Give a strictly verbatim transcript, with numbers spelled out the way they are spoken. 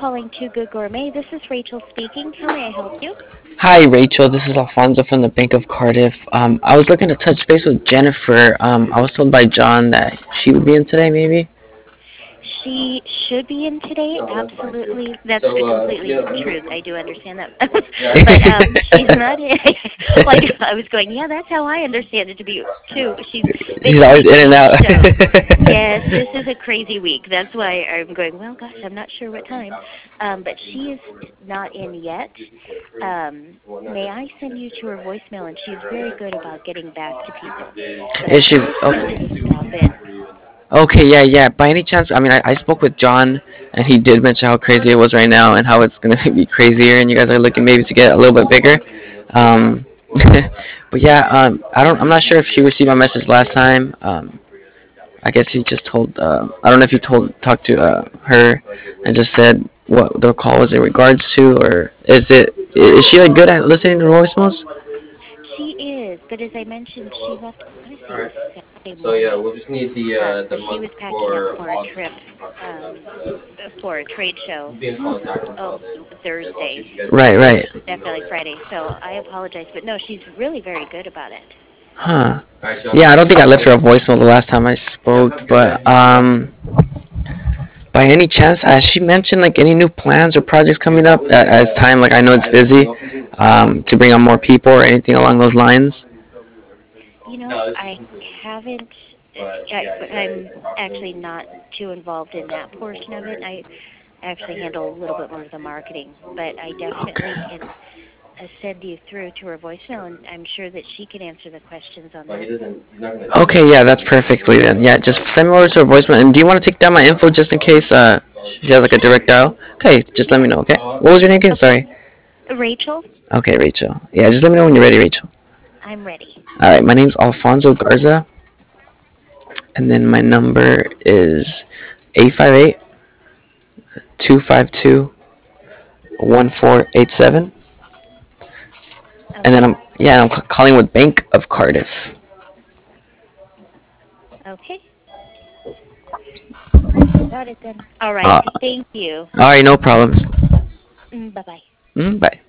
calling Too Good Gourmet. This is Rachel speaking. How may I help you? Hi, Rachel. This is Alfonso from the Bank of Cardiff. Um, I was looking to touch base with Jennifer. Um, I was told by John that she would be in today, maybe. She should be in today. Absolutely. That's a completely truth. I do understand that. But um, she's not in. Like, I was going, yeah, that's how I understand it to be, too. She's She's always basically in and doing out. shows. Yes, this is a crazy week. That's why I'm going, well, gosh, I'm not sure what time. Um, but she is not in yet. Um, may I send you to her voicemail? And she's very good about getting back to people. But I Is she can ask her okay? to stop in. Okay, yeah, yeah. By any chance, I mean, I, I spoke with John, and he did mention how crazy it was right now, and how it's gonna be crazier, and you guys are looking maybe to get a little bit bigger. Um, but yeah, um, I don't. I'm not sure if she received my message last time. Um, I guess he just told. Uh, I don't know if he told talked to uh, her and just said what the call was in regards to, or is it? Is she like good at listening to voicemails? She is, but as I mentioned, she left, I want to say it was Saturday morning. Um, so she was packing up for a trip um, for a trade show. Oh, Thursday. Right, right. Definitely Friday. So I apologize, but no, she's really very good about it. Huh. Yeah, I don't think I left her a voicemail the last time I spoke, but um, by any chance, has she mentioned like any new plans or projects coming up a- as time? Like I know it's busy, um, to bring on more people or anything along those lines. You know, I haven't. uh, I, I'm actually not too involved in that portion of it. I actually handle a little bit more of the marketing, but I definitely Okay. can uh, send you through to her voicemail, and I'm sure that she can answer the questions on that. Okay, yeah, that's perfectly then. Yeah, just send me over to her voicemail. And do you want to take down my info just in case uh she has like a direct dial? Okay, just let Yeah. me know. Okay. What was your name again? Okay. Sorry. Rachel, Okay, Rachel. Yeah, just let me know when you're ready, Rachel. I'm ready. All right, my name's Alfonso Garza, and then my number is eight five eight two five two one four eight seven. And then Okay. I'm yeah, I'm c- calling with Bank of Cardiff. Okay. Got it then. All right. Uh, Thank you. all right, no problems. Mm, bye bye. Mm, bye.